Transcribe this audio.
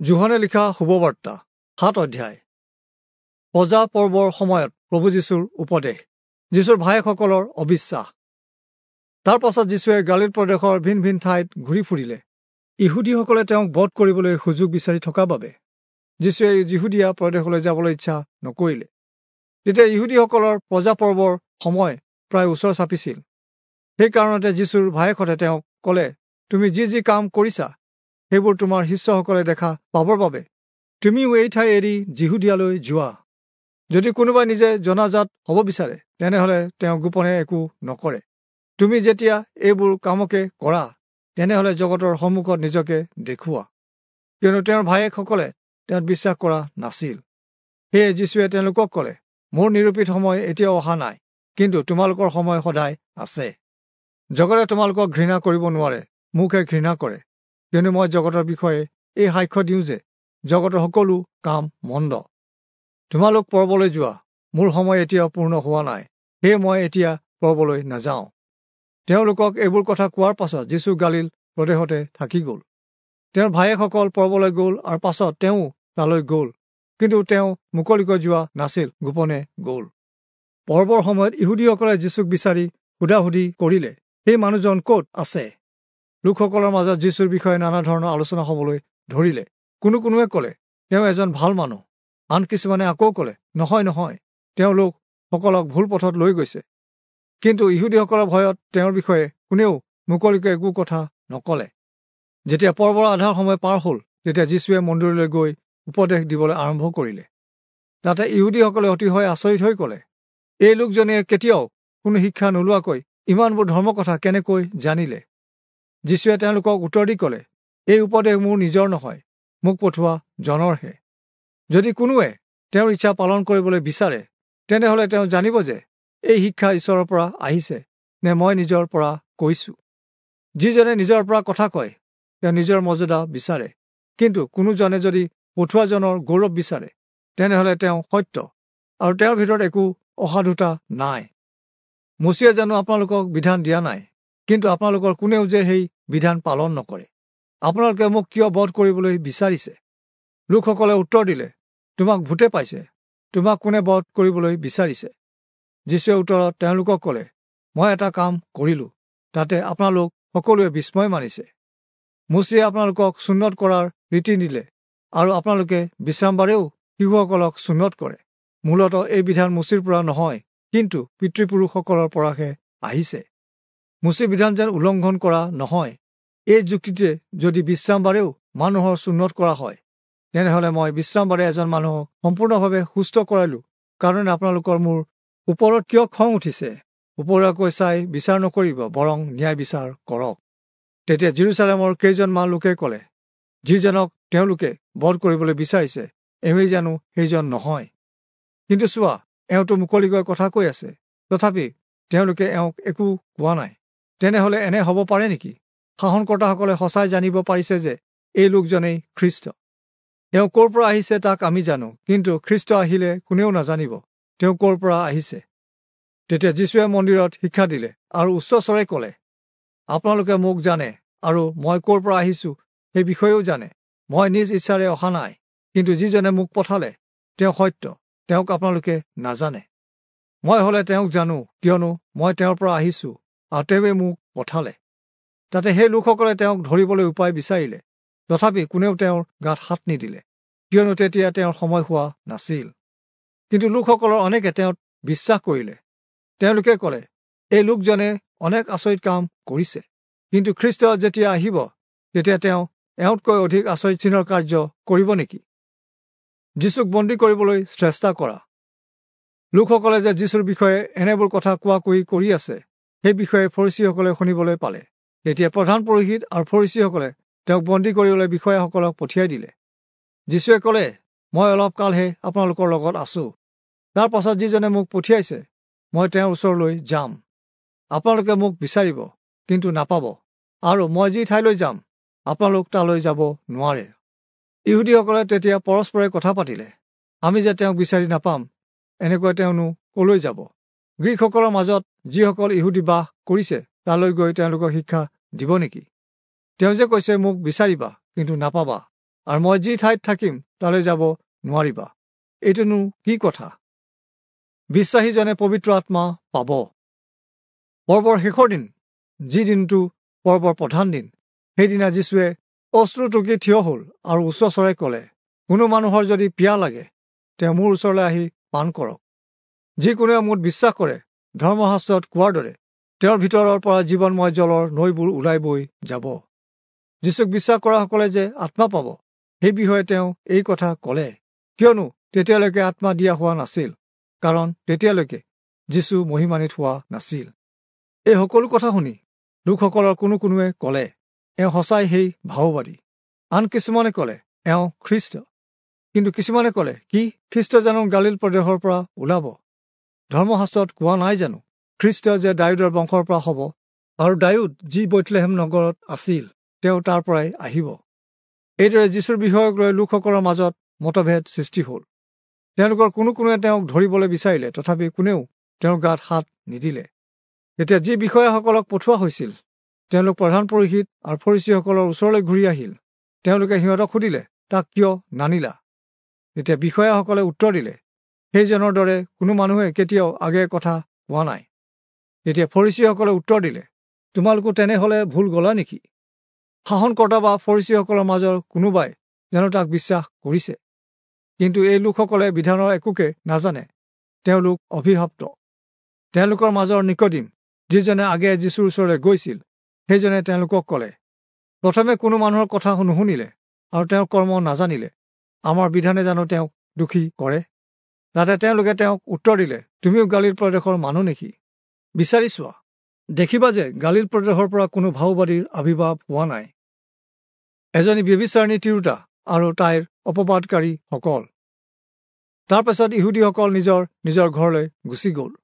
যোহনে লিখা শুভবাৰ্তা 7 অধ্যায়। পজা পৰ্বৰ সময়ত প্ৰভু যীশুৰ উপদেশ, যীশুৰ ভায়েকসকলৰ অবিশ্বাস। তাৰ পাছত যীশুৱে গালিল প্ৰদেশৰ ভিন ভিন ঠাইত ঘূৰি ফুৰিলে। ইহুদীসকলে তেওঁক বধ কৰিবলৈ সুযোগ বিচাৰি থকা বাবে যীশুৱে যিহুদীয়া প্ৰদেশলৈ যাবলৈ ইচ্ছা নকৰিলে। তেতিয়া ইহুদীসকলৰ পজা পৰ্বৰ সময় প্ৰায় ওচৰ চাপিছিল। সেইকাৰণতে যীশুৰ ভায়েকহঁতে তেওঁক ক'লে, তুমি যি কাম কৰিছা সেইবোৰ তোমাৰ শিষ্যসকলে দেখা পাবৰ বাবে তুমিও এই ঠাই এৰি যিহুদীয়ালৈ যোৱা। যদি কোনোবাই নিজে জনাজাত হ'ব বিচাৰে তেনেহলে তেওঁ গোপনে একো নকৰে। তুমি যেতিয়া এইবোৰ কামকে কৰা তেনেহলে জগতৰ সন্মুখত নিজকে দেখুওৱা। কিয়নো তেওঁৰ ভায়েকসকলে তেওঁত বিশ্বাস কৰা নাছিল। সেয়ে যীশুৱে তেওঁলোকক ক'লে, মোৰ নিৰূপিত সময় এতিয়াও অহা নাই, কিন্তু তোমালোকৰ সময় সদায় আছে। জগতে তোমালোকক ঘৃণা কৰিব নোৱাৰে, মোকহে ঘৃণা কৰে। কিয়নো মই জগতৰ বিষয়ে এই সাক্ষ্য দিওঁ যে জগতৰ সকলো কাম মন্দ। তোমালোক পৰ্বলৈ যোৱা, মোৰ সময় এতিয়াও পূৰ্ণ হোৱা নাই, সেয়ে মই এতিয়া পৰ্বলৈ নাযাওঁ। তেওঁলোকক এইবোৰ কথা কোৱাৰ পাছত যীশু গালিল প্ৰদেশতে থাকি গ'ল। তেওঁৰ ভায়েকসকল পৰ্বলৈ গ'ল আৰু পাছত তেওঁ তালৈ গ'ল, কিন্তু তেওঁ মুকলিকৈ যোৱা নাছিল, গোপনে গ'ল। পৰ্বৰ সময়ত ইহুদীসকলে যীশুক বিচাৰি সুধাসুধি কৰিলে, সেই মানুহজন ক'ত আছে? লোকসকলৰ মাজত যীশুৰ বিষয়ে নানা ধৰণৰ আলোচনা হ'বলৈ ধৰিলে। কোনোৱে ক'লে তেওঁ এজন ভাল মানুহ, আন কিছুমানে আকৌ ক'লে নহয়, তেওঁ লোকসকলক ভুল পথত লৈ গৈছে। কিন্তু ইহুদীসকলৰ ভয়ত তেওঁৰ বিষয়ে কোনেও মুকলিকৈ একো কথা নকলে। যেতিয়া পৰ্বৰ আধাৰ সময় পাৰ হ'ল তেতিয়া যীশুৱে মন্দিৰলৈ গৈ উপদেশ দিবলৈ আৰম্ভ কৰিলে। তাতে ইহুদীসকলে অতিশয় আচৰিত হৈ ক'লে, এই লোকজনে কেতিয়াও কোনো শিক্ষা নোলোৱাকৈ ইমানবোৰ ধৰ্ম কথা কেনেকৈ জানিলে? যীশুৱে তেওঁলোকক উত্তৰ দি ক'লে, এই উপদেশ মোৰ নিজৰ নহয়, মোক পঠোৱা জনৰহে। যদি কোনোৱে তেওঁৰ ইচ্ছা পালন কৰিবলৈ বিচাৰে তেনেহলে তেওঁ জানিব যে এই শিক্ষা ঈশ্বৰৰ পৰা আহিছে নে মই নিজৰ পৰা কৈছো। যিজনে নিজৰ পৰা কথা কয় তেওঁ নিজৰ মৰ্যাদা বিচাৰে, কিন্তু কোনোজনে যদি পঠোৱাজনৰ গৌৰৱ বিচাৰে তেনেহলে তেওঁ সত্য আৰু তেওঁৰ ভিতৰত একো অসাধুতা নাই। মোচেয়ে জানো আপোনালোকক বিধান দিয়া নাই, কিন্তু আপোনালোকৰ কোনেও যে সেই বিধান পালন নকৰে। আপোনালোকে মোক কিয় বধ কৰিবলৈ বিচাৰিছে? লোকসকলে উত্তৰ দিলে, তোমাক ভূতে পাইছে, তোমাক কোনে বধ কৰিবলৈ বিচাৰিছে? যীশুৱে উত্তৰত তেওঁলোকক ক'লে, মই এটা কাম কৰিলো, তাতে আপোনালোক সকলোৱে বিস্ময় মানিছে। মোচেয়ে আপোনালোকক সুন্নত কৰাৰ ৰীতি দিলে আৰু আপোনালোকে বিশ্ৰামবাৰেও শিশুসকলক সুন্নত কৰে। মূলতঃ এই বিধান মোচেৰ পৰা নহয়, কিন্তু পিতৃপুৰুষসকলৰ পৰাহে আহিছে। মোচেৰ বিধান যেন উলংঘন কৰা নহয়। এই যুক্তিতে যদি বিশ্ৰামবাৰেও মানুহৰ সুন্নত কৰা হয় তেনেহলে মই বিশ্ৰামবাৰে এজন মানুহক সম্পূৰ্ণভাৱে সুস্থ কৰালো কাৰণে আপোনালোকৰ মোৰ ওপৰত কিয় খং উঠিছে? ওপৰাকৈ চাই বিচাৰ নকৰিব, বৰং ন্যায় বিচাৰ কৰক। তেতিয়া জেৰুজালেমৰ কেইজনমান লোকে ক'লে, যিজনক তেওঁলোকে বধ কৰিবলৈ বিচাৰিছে এওঁই জানো সেইজন নহয়? কিন্তু চোৱা, এওঁতো মুকলিকৈ কথা কৈ আছে, তথাপি তেওঁলোকে এওঁক একো কোৱা নাই। তেনেহলে এনে হ'ব পাৰে নেকি? শাসনকৰ্তাসকলে সঁচাই জানিব পাৰিছে যে এই লোকজনেই খ্ৰীষ্ট। তেওঁ ক'ৰ পৰা আহিছে তাক আমি জানো, কিন্তু খ্ৰীষ্ট আহিলে কোনেও নাজানিব তেওঁ ক'ৰ পৰা আহিছে। তেতিয়া যীশুৱে মন্দিৰত শিক্ষা দিলে আৰু উচ্চস্বৰে ক'লে, আপোনালোকে মোক জানে আৰু মই ক'ৰ পৰা আহিছো সেই বিষয়েও জানে। মই নিজ ইচ্ছাৰে অহা নাই, কিন্তু যিজনে মোক পঠালে তেওঁ সত্য, তেওঁক আপোনালোকে নাজানে। মই হলে তেওঁক জানো, কিয়নো মই তেওঁৰ পৰা আহিছো আৰু তেওঁৱে মোক পঠালে। তাতে সেই লোকসকলে তেওঁক ধৰিবলৈ উপায় বিচাৰিলে, তথাপি কোনেও তেওঁৰ গাত হাত নিদিলে, কিয়নো তেতিয়া তেওঁৰ সময় হোৱা নাছিল। কিন্তু লোকসকলৰ অনেকে তেওঁত বিশ্বাস কৰিলে। তেওঁলোকে ক'লে, এই লোকজনে অনেক আচৰিত কাম কৰিছে, কিন্তু খ্ৰীষ্ট যেতিয়া আহিব তেতিয়া তেওঁ এওঁতকৈ অধিক আচৰিত চিহ্নৰ কাৰ্য কৰিব নেকি? যীশুক বন্দী কৰিবলৈ চেষ্টা কৰা। লোকসকলে যে যীশুৰ বিষয়ে এনেবোৰ কথা কোৱাকৈ কৰি আছে সেই বিষয়ে ফৰিচীসকলে শুনিবলৈ পালে। তেতিয়া প্ৰধান পুৰোহিত আৰু ফৰিচীসকলে তেওঁক বন্দী কৰিবলৈ বিষয়াসকলক পঠিয়াই দিলে। যীশুৱে ক'লে, মই অলপ কালহে আপোনালোকৰ লগত আছো। তাৰ পাছত যিজনে মোক পঠিয়াইছে মই তেওঁৰ ওচৰলৈ যাম। আপোনালোকে মোক বিচাৰিব, কিন্তু নাপাব, আৰু মই যি ঠাইলৈ যাম আপোনালোক তালৈ যাব নোৱাৰে। ইহুদীসকলে তেতিয়া পৰস্পৰে কথা পাতিলে, আমি যে তেওঁক বিচাৰি নাপাম, এনেকৈ তেওঁনো কলৈ যাব? গ্ৰীকসকলৰ মাজত যিসকল ইহুদী বাস কৰিছে তালৈ গৈ তেওঁলোকক শিক্ষা দিব নেকি? তেওঁ যে কৈছে মোক বিচাৰিবা কিন্তু নাপাবা, আৰু মই যি ঠাইত থাকিম তালৈ যাব নোৱাৰিবা। এইটোনো কি কথা? বিশ্বাসীজনে পবিত্ৰ আত্মা পাব। পৰ্বৰ শেষৰ দিন, যি দিনটো পৰ্বৰ প্ৰধান দিন, সেইদিনা যীশুৱে অশ্ৰুটুকি থিয় হ'ল আৰু উচ্চস্বৰে ক'লে, কোনো মানুহৰ যদি পিয়াহ লাগে, তেওঁ মোৰ ওচৰলৈ আহি পান কৰক। যিকোনোৱে মোত বিশ্বাস কৰে, ধৰ্মশাস্ত্ৰত কোৱাৰ দৰে, তেওঁৰ ভিতৰৰ পৰা জীৱনময় জলৰ নৈবোৰ ওলাই বৈ যাব। যীশুক বিশ্বাস কৰাসকলে যে আত্মা পাব, সেই বিষয়ে তেওঁ এই কথা ক'লে, কিয়নো তেতিয়ালৈকে আত্মা দিয়া হোৱা নাছিল, কাৰণ তেতিয়ালৈকে যীশু মহিমান্বিত হোৱা নাছিল। এই সকলো কথা শুনি লোকসকলৰ কোনোৱে ক'লে, এওঁ সঁচাই সেই ভাওবাদী। আন কিছুমানে ক'লে, এওঁ খ্ৰীষ্ট। কিন্তু কিছুমানে ক'লে, কি খ্ৰীষ্ট জানো গালিল প্ৰদেশৰ পৰা ওলাব? ধৰ্মশাস্ত্ৰত কোৱা নাই জানো, খ্ৰীষ্ট যে দাউদৰ বংশৰ পৰা হ'ব, আৰু দাউদ যি বেথলেহেম নগৰত আছিল, তেওঁ তাৰ পৰাই আহিব। এইদৰে যীশুৰ বিষয়ক লৈ লোকসকলৰ মাজত মতভেদ সৃষ্টি হ'ল। তেওঁলোকৰ কোনোৱে তেওঁক ধৰিবলৈ বিচাৰিলে, তথাপি কোনেও তেওঁৰ গাত হাত নিদিলে। তেতিয়া যি বিষয়াসকলক পঠোৱা হৈছিল, তেওঁলোক প্ৰধান পুৰোহিত আৰু ফৰিচীসকলৰ ওচৰলৈ ঘূৰি আহিল। তেওঁলোকে সিহঁতক সুধিলে, তাক কিয় নানিলা? তেতিয়া বিষয়াসকলে উত্তৰ দিলে, সেইজনৰ দৰে কোনো মানুহে কেতিয়াও আগে কথা কোৱা নাই। তেতিয়া ফৰিচীসকলে উত্তৰ দিলে, তোমালোকো তেনেহলে ভুল গলা নেকি? শাসনকৰ্তা বা ফৰিচীসকলৰ মাজৰ কোনোবাই জানো তাক বিশ্বাস কৰিছে? কিন্তু এই লোকসকলে বিধানৰ একোকে নাজানে, তেওঁলোক অভিশপ্ত। তেওঁলোকৰ মাজৰ নিকদিম, যিজনে আগে যীশুৰ ওচৰলৈ গৈছিল, সেইজনে তেওঁলোকক ক'লে, প্ৰথমে কোনো মানুহৰ কথা নুশুনিলে আৰু তেওঁৰ কৰ্ম নাজানিলে আমাৰ বিধানে জানো তেওঁক দোষী কৰে? তাতে তেওঁলোকে তেওঁক উত্তৰ দিলে, তুমিও গালিল প্ৰদেশৰ মানুহ নেকি? বিচাৰি চোৱা, দেখিবা যে গালিল প্ৰদেশৰ পৰা কোনো ভাওবাদীৰ আৱিৰ্ভাৱ হোৱা নাই। এজনী ব্যভিচাৰিণী তিৰোতা আৰু তাইৰ অপবাদকাৰীসকল। তাৰ পাছত ইহুদীসকল নিজৰ ঘৰলৈ গুচি গ'ল।